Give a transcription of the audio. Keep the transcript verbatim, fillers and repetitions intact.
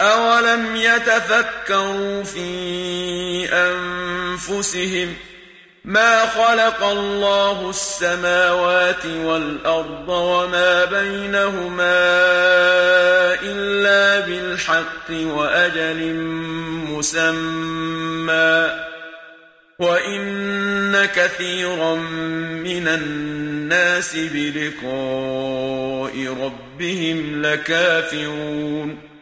أولم يتفكروا في أنفسهم ما خلق الله السماوات والأرض وما بينهما إلا بالحق وأجل مسمى وإن كثيرا من الناس بلقاء ربهم لكافرون